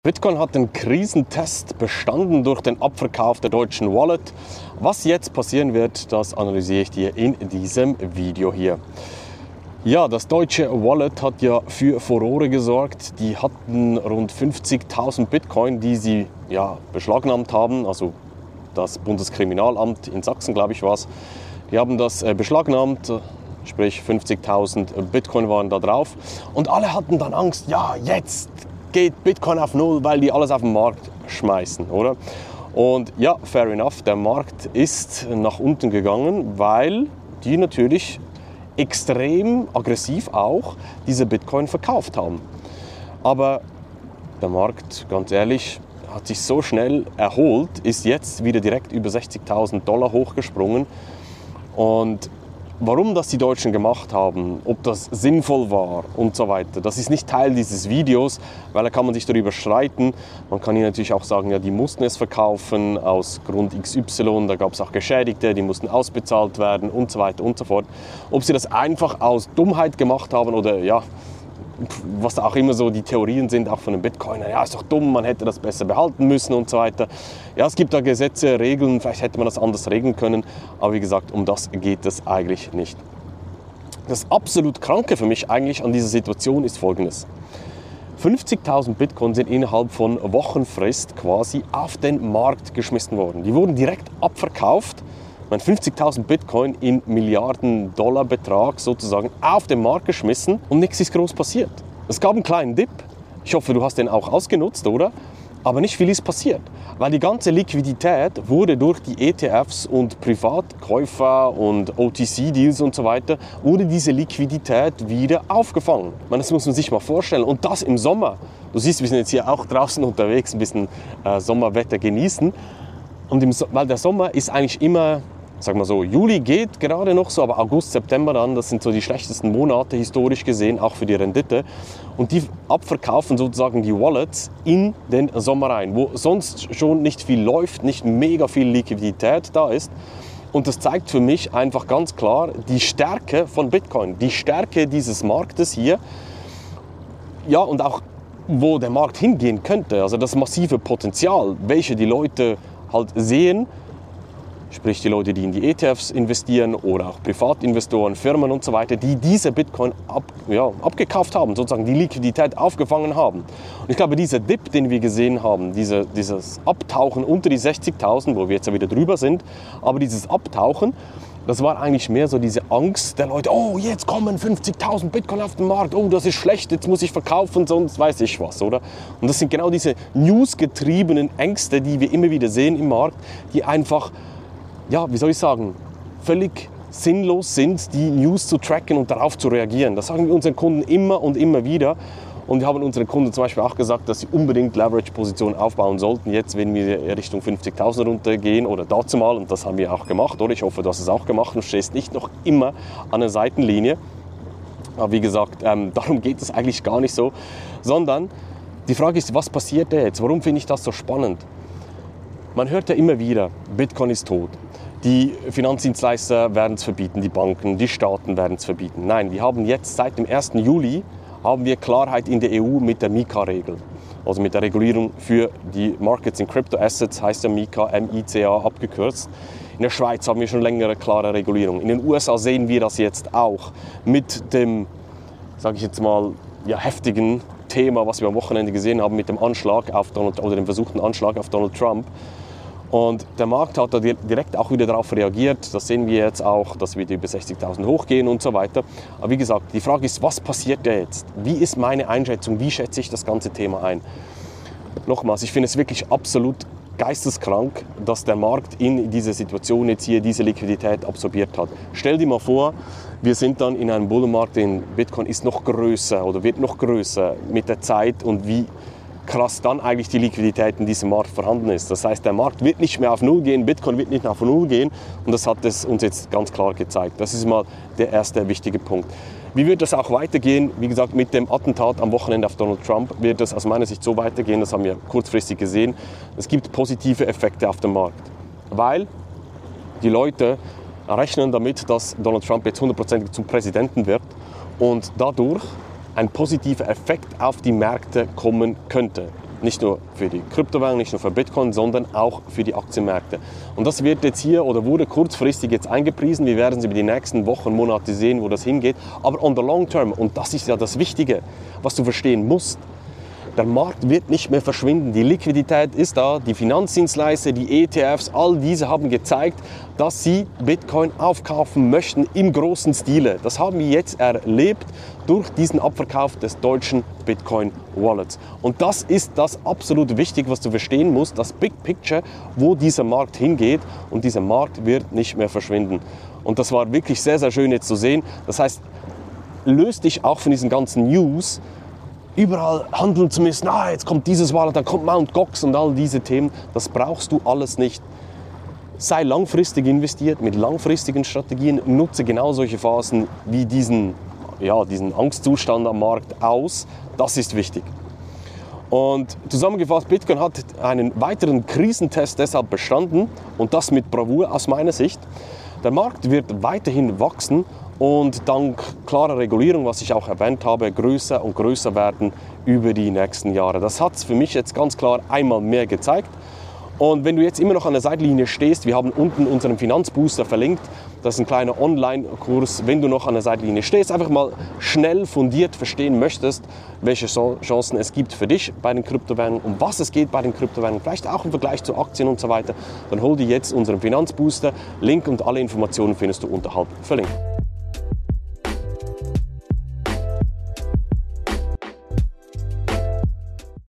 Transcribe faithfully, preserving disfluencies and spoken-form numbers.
Bitcoin hat den Krisentest bestanden durch den Abverkauf der deutschen Wallet. Was jetzt passieren wird, das analysiere ich dir in diesem Video hier. Ja, das deutsche Wallet hat ja für Furore gesorgt. Die hatten rund fünfzigtausend Bitcoin, die sie ja, beschlagnahmt haben. Also das Bundeskriminalamt in Sachsen, glaube ich, war es. Die haben das äh, beschlagnahmt. Sprich fünfzigtausend Bitcoin waren da drauf. Und alle hatten dann Angst, ja, jetzt geht Bitcoin auf Null, weil die alles auf den Markt schmeißen, oder? Und ja, fair enough, der Markt ist nach unten gegangen, weil die natürlich extrem aggressiv auch diese Bitcoin verkauft haben. Aber der Markt, ganz ehrlich, hat sich so schnell erholt, ist jetzt wieder direkt über sechzigtausend Dollar hochgesprungen. Und warum das die Deutschen gemacht haben, ob das sinnvoll war und so weiter, das ist nicht Teil dieses Videos, weil da kann man sich darüber streiten. Man kann hier natürlich auch sagen, ja, die mussten es verkaufen aus Grund X Y, da gab es auch Geschädigte, die mussten ausbezahlt werden und so weiter und so fort. Ob sie das einfach aus Dummheit gemacht haben oder ja, was auch immer so die Theorien sind, auch von den Bitcoinern, ja, ist doch dumm, man hätte das besser behalten müssen und so weiter. Ja, es gibt da Gesetze, Regeln, vielleicht hätte man das anders regeln können, aber wie gesagt, um das geht es eigentlich nicht. Das absolut Kranke für mich eigentlich an dieser Situation ist Folgendes. fünfzigtausend Bitcoin sind innerhalb von Wochenfrist quasi auf den Markt geschmissen worden. Die wurden direkt abverkauft. fünfzigtausend Bitcoin in Milliarden Dollar Betrag sozusagen auf den Markt geschmissen und nichts ist groß passiert. Es gab einen kleinen Dip. Ich hoffe, du hast den auch ausgenutzt, oder? Aber nicht viel ist passiert, weil die ganze Liquidität wurde durch die E T Fs und Privatkäufer und O T C-Deals und so weiter, wurde diese Liquidität wieder aufgefangen. Ich meine, das muss man sich mal vorstellen. Und das im Sommer. Du siehst, wir sind jetzt hier auch draußen unterwegs, ein bisschen äh, Sommerwetter genießen. Und im so- weil der Sommer ist eigentlich immer, sag mal so, Juli geht gerade noch so, aber August, September dann, das sind so die schlechtesten Monate historisch gesehen, auch für die Rendite. Und die abverkaufen sozusagen die Wallets in den Sommer rein, wo sonst schon nicht viel läuft, nicht mega viel Liquidität da ist. Und das zeigt für mich einfach ganz klar die Stärke von Bitcoin, die Stärke dieses Marktes hier. Ja, und auch wo der Markt hingehen könnte, also das massive Potenzial, welche die Leute halt sehen, sprich die Leute, die in die E T Fs investieren oder auch Privatinvestoren, Firmen und so weiter, die diese Bitcoin ab, ja, abgekauft haben, sozusagen die Liquidität aufgefangen haben. Und ich glaube, dieser Dip, den wir gesehen haben, diese, dieses Abtauchen unter die sechzigtausend, wo wir jetzt ja wieder drüber sind, aber dieses Abtauchen, das war eigentlich mehr so diese Angst der Leute, oh, jetzt kommen fünfzigtausend Bitcoin auf den Markt, oh, das ist schlecht, jetzt muss ich verkaufen, sonst weiß ich was, oder? Und das sind genau diese newsgetriebenen Ängste, die wir immer wieder sehen im Markt, die einfach, ja, wie soll ich sagen, völlig sinnlos sind, die News zu tracken und darauf zu reagieren. Das sagen wir unseren Kunden immer und immer wieder. Und wir haben unseren Kunden zum Beispiel auch gesagt, dass sie unbedingt Leverage-Positionen aufbauen sollten, jetzt, wenn wir Richtung fünfzigtausend runtergehen oder dazu mal, und das haben wir auch gemacht, oder? Ich hoffe, du hast es auch gemacht und stehst nicht noch immer an der Seitenlinie. Aber wie gesagt, ähm, darum geht es eigentlich gar nicht so, sondern die Frage ist, was passiert da jetzt? Warum finde ich das so spannend? Man hört ja immer wieder, Bitcoin ist tot. Die Finanzdienstleister werden es verbieten, die Banken, die Staaten werden es verbieten. Nein, wir haben jetzt seit dem ersten Juli haben wir Klarheit in der E U mit der MiCA-Regel. Also mit der Regulierung für die Markets in Crypto Assets, heißt der MiCA, M I C A abgekürzt. In der Schweiz haben wir schon längere klare Regulierung. In den U S A sehen wir das jetzt auch mit dem, sage ich jetzt mal, ja, heftigen Thema, was wir am Wochenende gesehen haben mit dem Anschlag auf Donald, oder dem versuchten Anschlag auf Donald Trump. Und der Markt hat da direkt auch wieder darauf reagiert. Das sehen wir jetzt auch, dass wir über sechzigtausend hochgehen und so weiter. Aber wie gesagt, die Frage ist, was passiert da jetzt? Wie ist meine Einschätzung? Wie schätze ich das ganze Thema ein? Nochmals, ich finde es wirklich absolut geisteskrank, dass der Markt in dieser Situation jetzt hier diese Liquidität absorbiert hat. Stell dir mal vor, wir sind dann in einem Bullenmarkt, den Bitcoin ist noch größer oder wird noch größer mit der Zeit und wie krass dann eigentlich die Liquidität in diesem Markt vorhanden ist. Das heißt, der Markt wird nicht mehr auf Null gehen, Bitcoin wird nicht mehr auf Null gehen und das hat es uns jetzt ganz klar gezeigt. Das ist mal der erste wichtige Punkt. Wie wird das auch weitergehen? Wie gesagt, mit dem Attentat am Wochenende auf Donald Trump wird das aus meiner Sicht so weitergehen, das haben wir kurzfristig gesehen. Es gibt positive Effekte auf dem Markt, weil die Leute rechnen damit, dass Donald Trump jetzt hundertprozentig zum Präsidenten wird und dadurch ein positiver Effekt auf die Märkte kommen könnte. Nicht nur für die Kryptowährung, nicht nur für Bitcoin, sondern auch für die Aktienmärkte. Und das wird jetzt hier oder wurde kurzfristig jetzt eingepriesen. Wir werden es über die nächsten Wochen, Monate sehen, wo das hingeht. Aber on the long term, und das ist ja das Wichtige, was du verstehen musst, der Markt wird nicht mehr verschwinden. Die Liquidität ist da, die Finanzdienstleister, die E T Fs, all diese haben gezeigt, dass sie Bitcoin aufkaufen möchten im großen Stile. Das haben wir jetzt erlebt durch diesen Abverkauf des deutschen Bitcoin Wallets. Und das ist das absolut Wichtige, was du verstehen musst, das Big Picture, wo dieser Markt hingeht, und dieser Markt wird nicht mehr verschwinden. Und das war wirklich sehr, sehr schön jetzt zu sehen. Das heißt, löst dich auch von diesen ganzen News, überall handeln zu müssen, ah, jetzt kommt dieses Wallet, dann kommt Mount Gox und all diese Themen. Das brauchst du alles nicht. Sei langfristig investiert, mit langfristigen Strategien, nutze genau solche Phasen wie diesen, ja, diesen Angstzustand am Markt aus. Das ist wichtig. Und zusammengefasst, Bitcoin hat einen weiteren Krisentest deshalb bestanden, und das mit Bravour aus meiner Sicht. Der Markt wird weiterhin wachsen und dank klarer Regulierung, was ich auch erwähnt habe, größer und größer werden über die nächsten Jahre. Das hat es für mich jetzt ganz klar einmal mehr gezeigt. Und wenn du jetzt immer noch an der Seitenlinie stehst, wir haben unten unseren Finanzbooster verlinkt, das ist ein kleiner Online-Kurs, wenn du noch an der Seitenlinie stehst, einfach mal schnell fundiert verstehen möchtest, welche Chancen es gibt für dich bei den Kryptowährungen, um was es geht bei den Kryptowährungen, vielleicht auch im Vergleich zu Aktien und so weiter, dann hol dir jetzt unseren Finanzbooster. Link und alle Informationen findest du unterhalb verlinkt.